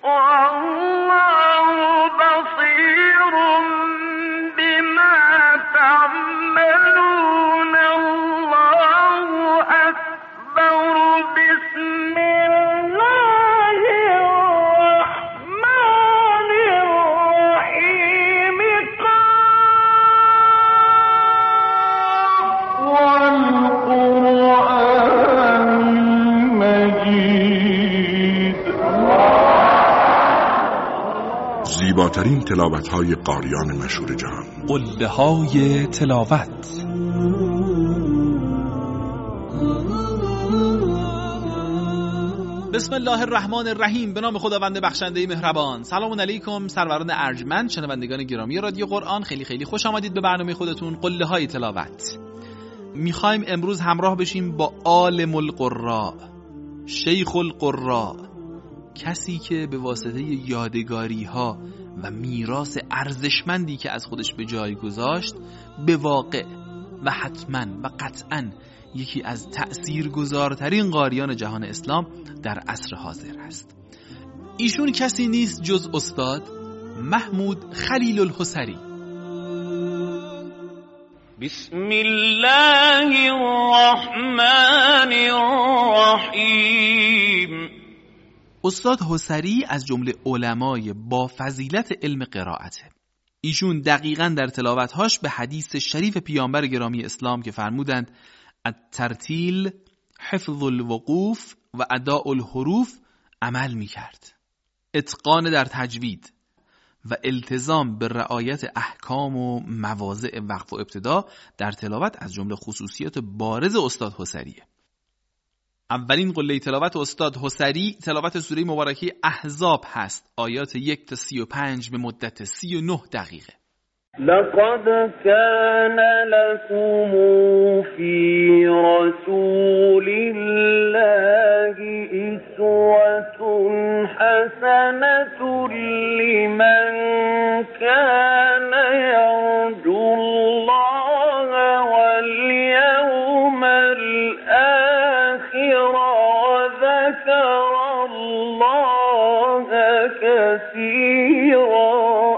زیباترین تلاوت‌های قاریان مشهور جهان، قله‌های تلاوت. بسم الله الرحمن الرحیم. به نام خداوند بخشنده مهربان. سلام علیکم سروران ارجمند، شنوندگان گرامی رادیو قرآن، خیلی خوش آمدید به برنامه خودتون قله‌های تلاوت. میخوایم امروز همراه بشیم با عالم القراء، شیخ القراء، کسی که به واسطه یادگاری‌ها و میراث ارزشمندی که از خودش به جای گذاشت به واقع و حتماً و قطعاً یکی از تأثیرگذارترین قاریان جهان اسلام در عصر حاضر است. ایشون کسی نیست جز استاد محمود خلیل الحصری. بسم الله الرحمن الرحیم. استاد حصری از جمله علمای با فضیلت علم قرائته. ایشون دقیقاً در تلاوت‌هاش به حدیث شریف پیامبر گرامی اسلام که فرمودند الترتیل حفظ الوقوف و اداء الحروف عمل می‌کرد. اتقان در تجوید و التزام به رعایت احکام و مواضع وقف و ابتدا در تلاوت از جمله خصوصیات بارز استاد حصریه. اولین قله تلاوت استاد حصری تلاوت سوره مبارکه احزاب هست، آیات 1 تا 35 به مدت 39 دقیقه. لقد كان لكم في رسول الله اسوة حسنة لمن كان يرجو الله واليوم الآخر وذكر الله كثيرا.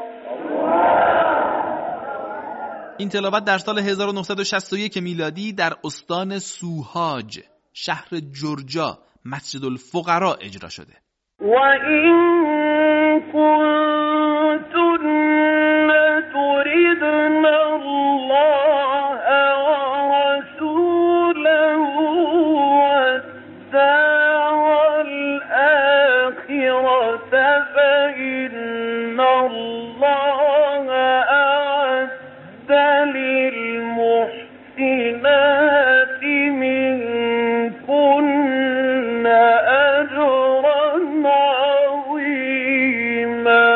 این تلاوت در سال 1961 میلادی در استان سوهاج شهر جرجا مسجد الفقراء اجرا شده. و این کنتن تریدن الله و رسوله والدار الآخرة فإن الله أعد للمحسنات منكن أجرا عظيما.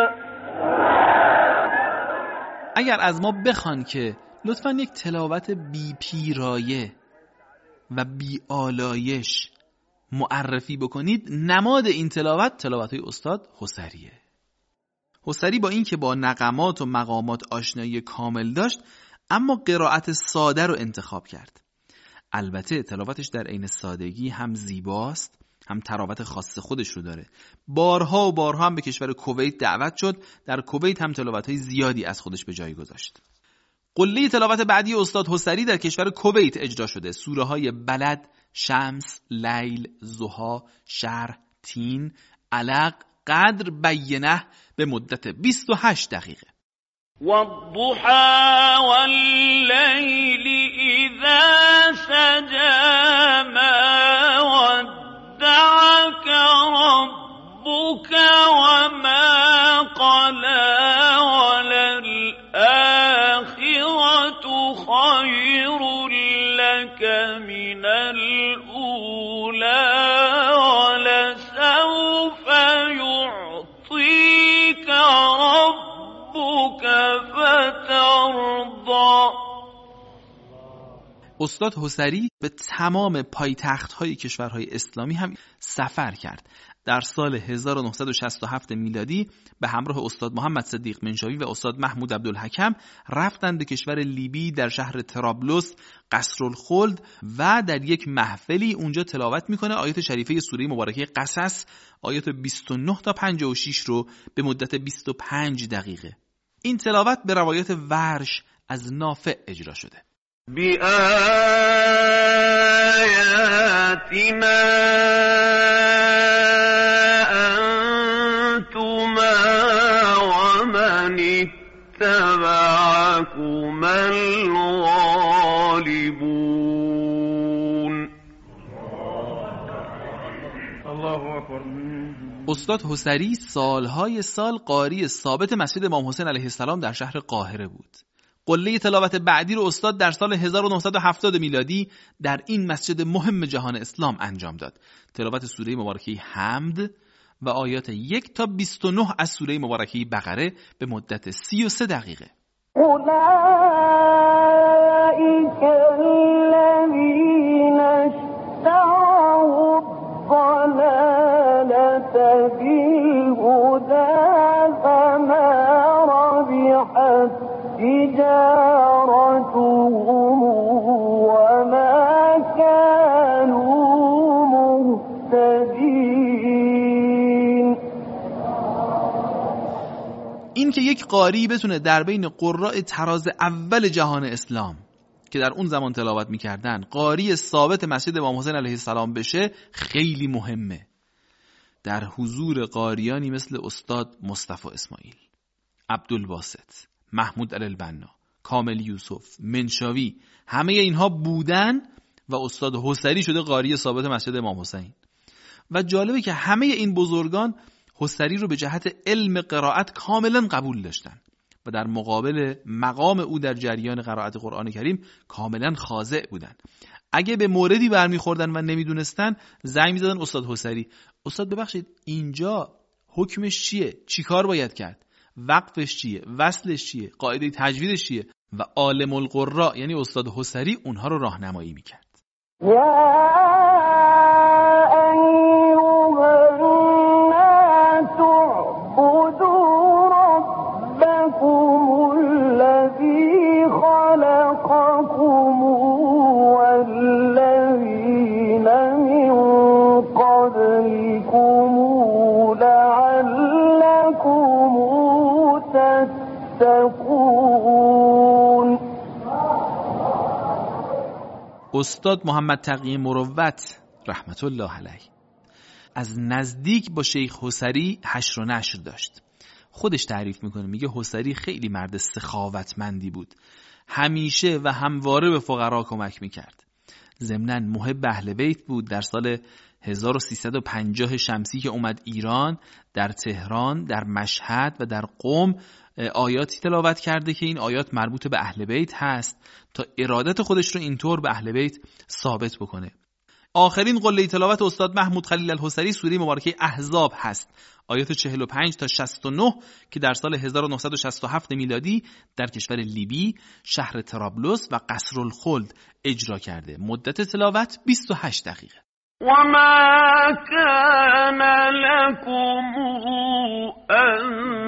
اگر از ما بخوان که لطفاً یک تلاوت بی پیرایه و بی آلایش معرفی بکنید، نماد این تلاوت‌های استاد حصریه. حصری با این که با نغمات و مقامات آشنایی کامل داشت، اما قرائت ساده رو انتخاب کرد. البته تلاوتش در عین سادگی هم زیباست، هم تراوت خاص خودش رو داره. بارها و بارها هم به کشور کویت دعوت شد، در کویت هم تلاوت‌های زیادی از خودش به جای گذاشت. قله تلاوت بعدی استاد حصری در کشور کویت اجرا شده. سوره‌های بلد، شمس، لیل، ضحی، شرح، تین، علق، قدر، بینه به مدت 28 دقیقه. والضحى والليل إذا سجى ما ودعك ربك وما قلى وللآخرة خير لك من الأولى ولسوف يعطيك ربك فترضى. استاد حصری به تمام پایتخت‌های کشورهای اسلامی هم سفر کرد، در سال 1967 میلادی به همراه استاد محمد صدیق منشاوی و استاد محمود عبدالحکم رفتند به کشور لیبی در شهر طرابلس قصرالخلد و در یک محفلی اونجا تلاوت میکنه آیات شریفه سوره مبارکه قصص آیات 29 تا 56 رو به مدت 25 دقیقه. این تلاوت به روایت ورش از نافع اجرا شده. بِآيَاتِنَا أَنْتُمَا وَمَنِ اتَّبَعَكُمَا الْغَالِبُونَ. الله اکبر. استاد حسری سالهای سال قاری ثابت مسجد امام حسین علیه السلام در شهر قاهره بود. قله تلاوت بعدی رو استاد در سال 1970 میلادی در این مسجد مهم جهان اسلام انجام داد. تلاوت سوره مبارکه حمد و آیات 1 تا 29 از سوره مبارکه بقره به مدت 33 دقیقه. اولئک الذین اشتروا الضلالة بالهدى فما ربحت تجارتهم وما كانوا مهتدین. این که یک قاری بتونه در بین قراء طراز اول جهان اسلام که در اون زمان تلاوت میکردن قاری ثابت مسجد امام حسین علیه السلام بشه خیلی مهمه. در حضور قاریانی مثل استاد مصطفی اسماعیل، عبدالباسط، محمود البنا، کامل یوسف، منشاوی، همه اینها بودن و استاد حسری شده قاری ثابت مسجد امام حسین. و جالبه که همه این بزرگان حسری رو به جهت علم قرائت کاملا قبول داشتن و در مقابل مقام او در جریان قرائت قرآن کریم کاملا خاضع بودن. اگه به موردی برمیخوردن و نمیدونستن زنگ میزدن استاد حسری، استاد ببخشید اینجا حکمش چیه؟ چی کار باید کرد؟ وقفش چیه؟ وصلش چیه؟ قاعده تجویدش چیه؟ و عالم القراء یعنی استاد حسری اونها رو راهنمایی میکرد. استاد محمد تقی مروت رحمت الله علیه از نزدیک با شیخ حسری حشر و نشر داشت. خودش تعریف میکنه، میگه حسری خیلی مرد سخاوتمندی بود، همیشه و همواره به فقرا کمک میکرد. ضمناً محب اهل بیت بود. در سال 1350 شمسی که اومد ایران، در تهران، در مشهد و در قم آیاتی تلاوت کرده که این آیات مربوط به اهل بیت هست تا ارادت خودش رو اینطور به اهل بیت ثابت بکنه. آخرین قله تلاوت استاد محمود خلیل الحسری سوره مبارکه احزاب هست، آیات 45 تا 69 که در سال 1967 میلادی در کشور لیبی شهر طرابلس و قصرالخلد اجرا کرده. مدت تلاوت 28 دقیقه. وما كان لكم أن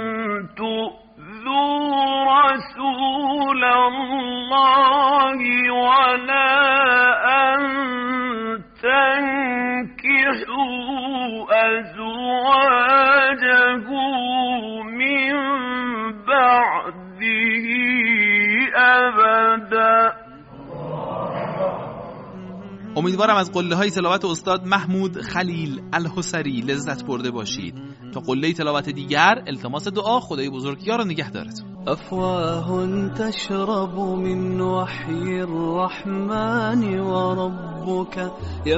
تؤذوا رسول الله ولا أن تنكحوا أزواجه من بعده أبدا. امیدوارم از قله های تلاوت استاد محمود خلیل الحسری لذت برده باشید. تا قله تلاوت دیگر التماس دعا، خدای بزرگ یار و نگهدارتون. أفواه تشرب من وحي الرحمن وربك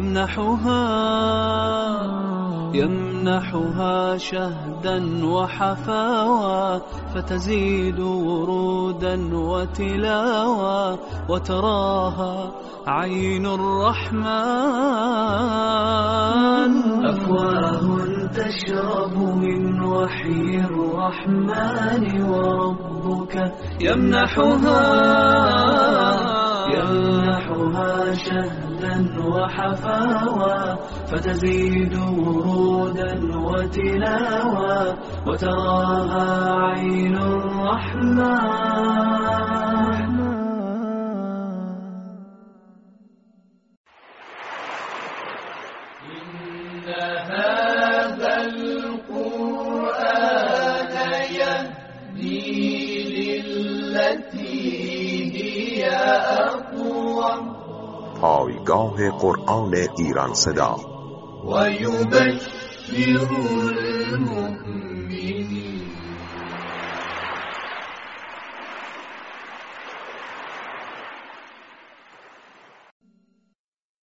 يمنحها شهدا وحفاوى فتزيد ورودا وتلاوى وتراها عين الرحمن. أفواه تشرب من وحي الرحمن وربك يمنحها يمنحها شهدا وحفاوى فتزيد ورودا وتلاوى وتراها عين الرحمن. إن هذا القرآن يهدي للتي هي أقوم. پایگاه قرآن ایران صدا ويبشر المؤمنين